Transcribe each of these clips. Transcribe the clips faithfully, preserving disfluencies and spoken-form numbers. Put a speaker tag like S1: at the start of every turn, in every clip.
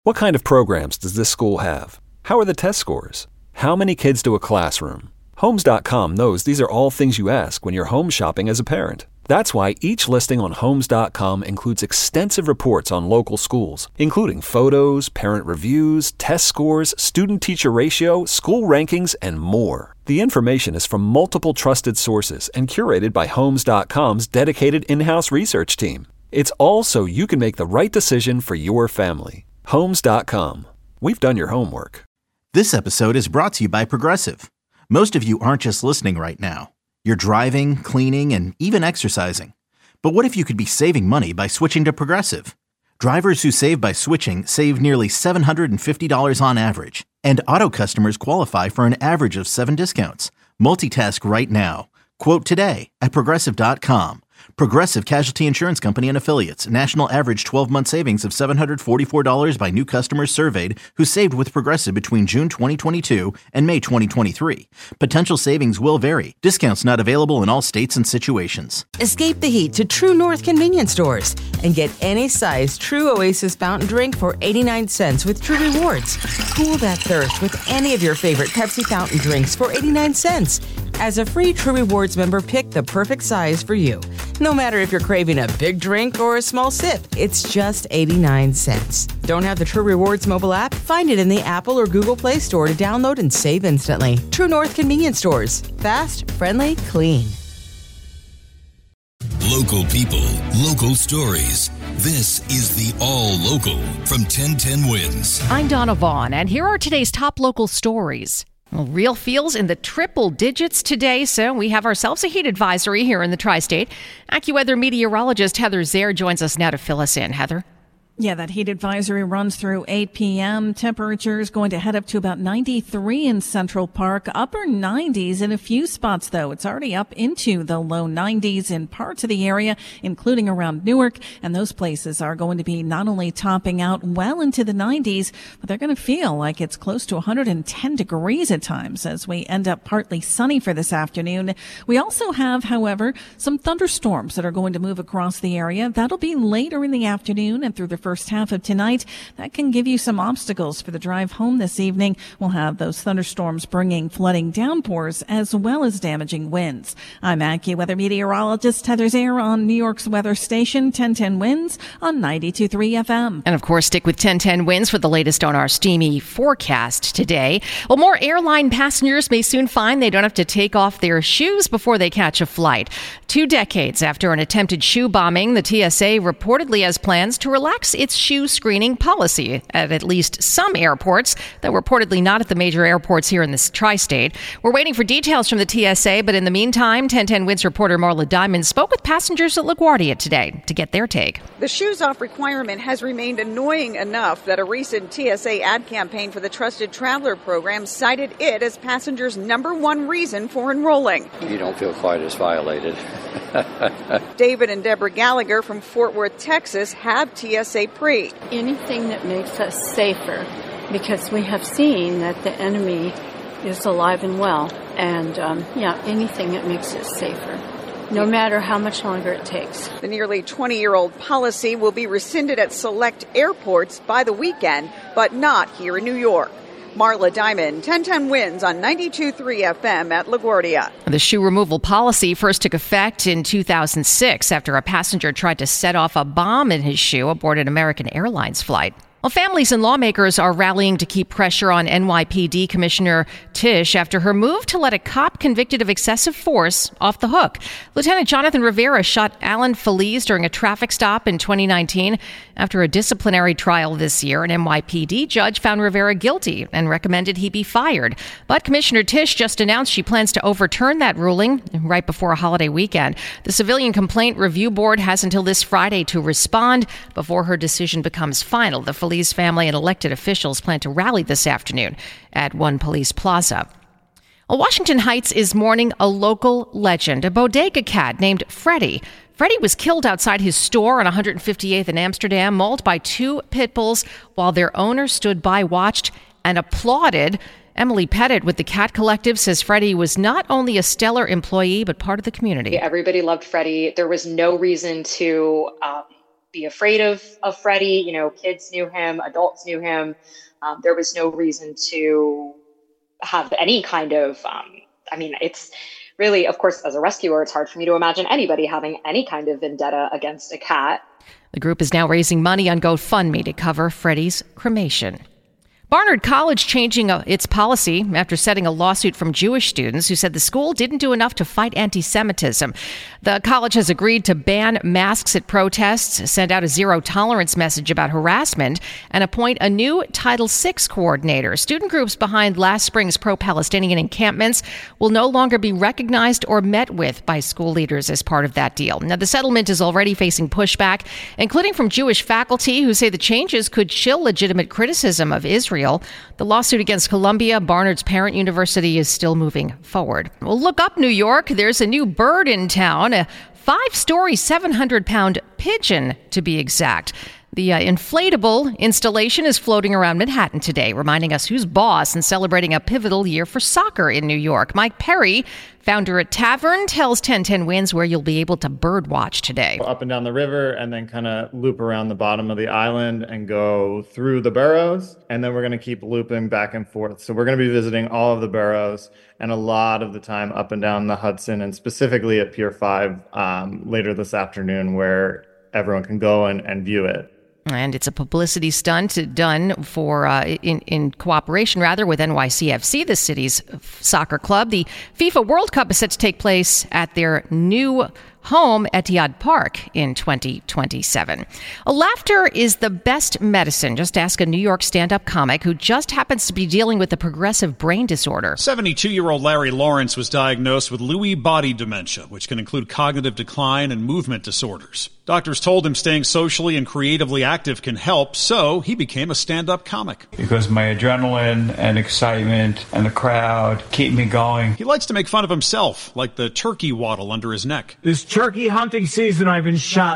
S1: What kind of programs does this school have? How are the test scores? How many kids do a classroom? Homes dot com knows these are all things you ask when you're home shopping as a parent. That's why each listing on Homes dot com includes extensive reports on local schools, including photos, parent reviews, test scores, student-teacher ratio, school rankings, and more. The information is from multiple trusted sources and curated by Homes dot com's dedicated in-house research team. It's all so you can make the right decision for your family. Homes dot com. We've done your homework.
S2: This episode is brought to you by Progressive. Most of you aren't just listening right now. You're driving, cleaning, and even exercising. But what if you could be saving money by switching to Progressive? Drivers who save by switching save nearly seven hundred fifty dollars on average. And auto customers qualify for an average of seven discounts. Multitask right now. Quote today at Progressive dot com. Progressive Casualty Insurance Company and Affiliates. National average twelve-month savings of seven hundred forty-four dollars by new customers surveyed who saved with Progressive between June twenty twenty-two and May twenty twenty-three. Potential savings will vary. Discounts not available in all states and situations.
S3: Escape the heat to True North convenience stores and get any size True Oasis fountain drink for eighty-nine cents with True Rewards. Cool that thirst with any of your favorite Pepsi fountain drinks for eighty-nine cents. As a free True Rewards member, pick the perfect size for you. No matter if you're craving a big drink or a small sip, it's just eighty-nine cents. Don't have the True Rewards mobile app? Find it in the Apple or Google Play Store to download and save instantly. True North convenience stores. Fast, friendly, clean.
S4: Local people, local stories. This is the All Local from ten ten Wins.
S5: I'm Donna Vaughn, and here are today's top local stories. Well, real feels in the triple digits today, so we have ourselves a heat advisory here in the tri-state. AccuWeather meteorologist Heather Zair joins us now to fill us in. Heather?
S6: Yeah, that heat advisory runs through eight p.m. Temperatures going to head up to about ninety-three in Central Park, upper nineties in a few spots, though. It's already up into the low nineties in parts of the area, including around Newark. And those places are going to be not only topping out well into the nineties, but they're going to feel like it's close to one hundred ten degrees at times as we end up partly sunny for this afternoon. We also have, however, some thunderstorms that are going to move across the area. That'll be later in the afternoon and through the first half of tonight. That can give you some obstacles for the drive home this evening. We'll have those thunderstorms bringing flooding downpours as well as damaging winds. I'm AccuWeather meteorologist Heather Zair on New York's weather station ten ten Winds on ninety-two point three F M.
S5: And of course, stick with ten ten Winds for the latest on our steamy forecast today. Well, more airline passengers may soon find they don't have to take off their shoes before they catch a flight. Two decades after an attempted shoe bombing, the T S A reportedly has plans to relax its shoe screening policy at at least some airports, though reportedly not at the major airports here in this tri-state. We're waiting for details from the T S A, but in the meantime, ten ten Winds reporter Marla Diamond spoke with passengers at LaGuardia today to get their take.
S7: The shoes-off requirement has remained annoying enough that a recent T S A ad campaign for the Trusted Traveler program cited it as passengers' number one reason for enrolling.
S8: You don't feel quite as violated.
S7: David and Deborah Gallagher from Fort Worth, Texas, have T S A pre.
S9: Anything that makes us safer, because we have seen that the enemy is alive and well. And, um, yeah, anything that makes us safer, no matter how much longer it takes.
S7: The nearly twenty-year-old policy will be rescinded at select airports by the weekend, but not here in New York. Marla Diamond, ten ten Winds on ninety-two point three F M at LaGuardia.
S5: The shoe removal policy first took effect in two thousand six after a passenger tried to set off a bomb in his shoe aboard an American Airlines flight. Well, families and lawmakers are rallying to keep pressure on N Y P D Commissioner Tisch after her move to let a cop convicted of excessive force off the hook. Lieutenant Jonathan Rivera shot Alan Feliz during a traffic stop in twenty nineteen. After a disciplinary trial this year, an N Y P D judge found Rivera guilty and recommended he be fired. But Commissioner Tisch just announced she plans to overturn that ruling right before a holiday weekend. The Civilian Complaint Review Board has until this Friday to respond before her decision becomes final. The Feliz family and elected officials plan to rally this afternoon at One Police Plaza. Well, Washington Heights is mourning a local legend, a bodega cat named Freddie. Freddie was killed outside his store on one hundred fifty-eighth in Amsterdam, mauled by two pit bulls while their owner stood by, watched, and applauded. Emily Pettit with the Cat Collective says Freddie was not only a stellar employee, but part of the community.
S10: Everybody loved Freddie. There was no reason to um, be afraid of, of Freddie. You know, kids knew him, adults knew him. Um, there was no reason to have any kind of, um, I mean, it's really, of course, as a rescuer, it's hard for me to imagine anybody having any kind of vendetta against a cat.
S5: The group is now raising money on GoFundMe to cover Freddie's cremation. Barnard College changing uh, its policy after setting a lawsuit from Jewish students who said the school didn't do enough to fight anti-Semitism. The college has agreed to ban masks at protests, send out a zero-tolerance message about harassment, and appoint a new Title six coordinator. Student groups behind last spring's pro-Palestinian encampments will no longer be recognized or met with by school leaders as part of that deal. Now, the settlement is already facing pushback, including from Jewish faculty who say the changes could chill legitimate criticism of Israel. The lawsuit against Columbia, Barnard's parent university, is still moving forward. Well, look up New York. There's a new bird in town, a five-story, seven hundred pound pigeon, to be exact. The uh, inflatable installation is floating around Manhattan today, reminding us who's boss and celebrating a pivotal year for soccer in New York. Mike Perry, founder at Tavern, tells ten ten Wins where you'll be able to bird watch today.
S11: Up and down the river and then kind of loop around the bottom of the island and go through the boroughs. And then we're going to keep looping back and forth. So we're going to be visiting all of the boroughs and a lot of the time up and down the Hudson, and specifically at Pier five um, later this afternoon, where everyone can go and, and view it.
S5: And it's a publicity stunt done for uh, in, in cooperation, rather, with N Y C F C, the city's soccer club. The FIFA World Cup is set to take place at their new home, Etihad Park, in twenty twenty-seven. Laughter is the best medicine. Just ask a New York stand-up comic who just happens to be dealing with a progressive brain disorder.
S12: seventy-two-year-old Larry Lawrence was diagnosed with Lewy body dementia, which can include cognitive decline and movement disorders. Doctors told him staying socially and creatively active can help, so he became a stand-up comic.
S13: Because my adrenaline and excitement and the crowd keep me going.
S12: He likes to make fun of himself, like the turkey waddle under his neck.
S14: This turkey hunting season I've been shot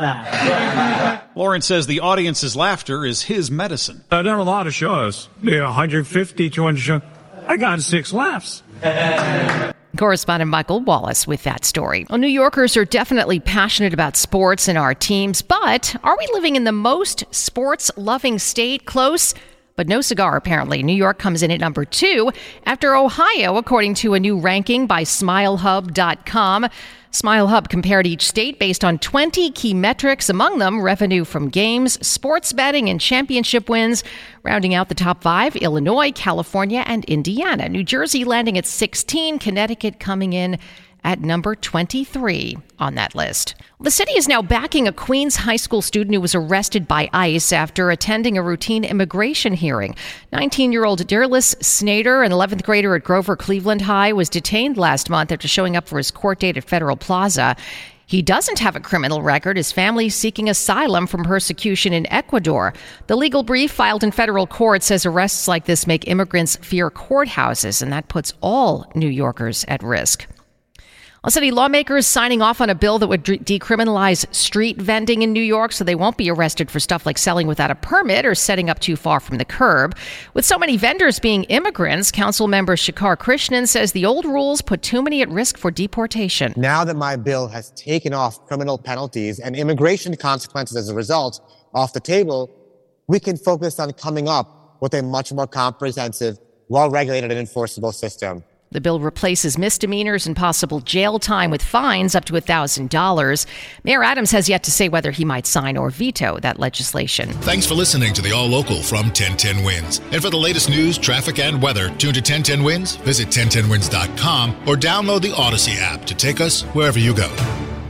S14: at.
S12: Lawrence says the audience's laughter is his medicine.
S14: I've done a lot of shows. Yeah, one hundred fifty, two hundred shows. I got six laughs.
S5: Correspondent Michael Wallace with that story. Well, New Yorkers are definitely passionate about sports and our teams, but are we living in the most sports-loving state? Close, but no cigar, apparently. New York comes in at number two after Ohio, according to a new ranking by Smile Hub dot com. Smile Hub compared each state based on twenty key metrics, among them revenue from games, sports betting, and championship wins. Rounding out the top five, Illinois, California, and Indiana. New Jersey landing at sixteen, Connecticut coming in at number twenty-three on that list. The city is now backing a Queens high school student who was arrested by ICE after attending a routine immigration hearing. nineteen-year-old Dearless Snader, an eleventh grader at Grover Cleveland High, was detained last month after showing up for his court date at Federal Plaza. He doesn't have a criminal record. His family is seeking asylum from persecution in Ecuador. The legal brief filed in federal court says arrests like this make immigrants fear courthouses, and that puts all New Yorkers at risk. City lawmakers signing off on a bill that would de- decriminalize street vending in New York so they won't be arrested for stuff like selling without a permit or setting up too far from the curb. With so many vendors being immigrants, council member Shekar Krishnan says the old rules put too many at risk for deportation.
S15: Now that my bill has taken off criminal penalties and immigration consequences as a result off the table, we can focus on coming up with a much more comprehensive, well-regulated and enforceable system.
S5: The bill replaces misdemeanors and possible jail time with fines up to one thousand dollars. Mayor Adams has yet to say whether he might sign or veto that legislation.
S4: Thanks for listening to the All Local from ten ten Wins. And for the latest news, traffic, and weather, tune to ten ten Wins, visit ten ten wins dot com, or download the Odyssey app to take us wherever you go.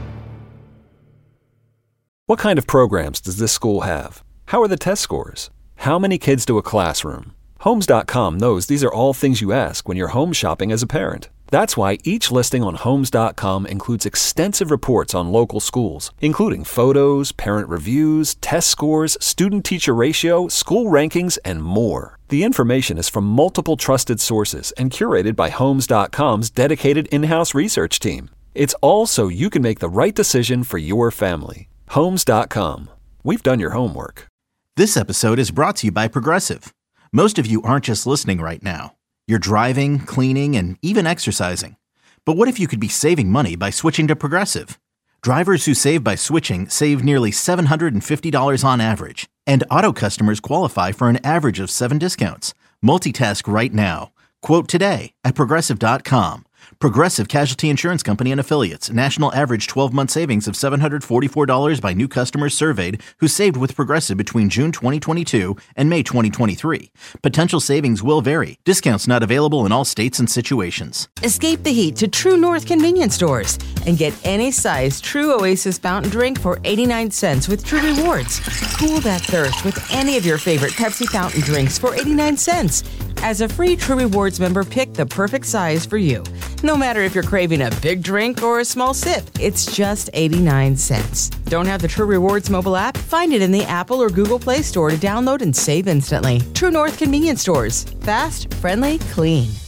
S1: What kind of programs does this school have? How are the test scores? How many kids do a classroom? Homes dot com knows these are all things you ask when you're home shopping as a parent. That's why each listing on Homes dot com includes extensive reports on local schools, including photos, parent reviews, test scores, student-teacher ratio, school rankings, and more. The information is from multiple trusted sources and curated by Homes dot com's dedicated in-house research team. It's all so you can make the right decision for your family. Homes dot com. We've done your homework.
S2: This episode is brought to you by Progressive. Most of you aren't just listening right now. You're driving, cleaning, and even exercising. But what if you could be saving money by switching to Progressive? Drivers who save by switching save nearly seven hundred fifty dollars on average. And Auto customers qualify for an average of seven discounts. Multitask right now. Quote today at Progressive dot com. Progressive Casualty Insurance Company and Affiliates. National average twelve-month savings of seven hundred forty-four dollars by new customers surveyed who saved with Progressive between June twenty twenty-two and May twenty twenty-three. Potential savings will vary. Discounts not available in all states and situations.
S3: Escape the heat to True North convenience stores and get any size True Oasis fountain drink for eighty-nine cents with True Rewards. Cool that thirst with any of your favorite Pepsi fountain drinks for eighty-nine cents. As a free True Rewards member, pick the perfect size for you. No matter if you're craving a big drink or a small sip, it's just eighty-nine cents. Don't have the True Rewards mobile app? Find it in the Apple or Google Play Store to download and save instantly. True North convenience stores. Fast, friendly, clean.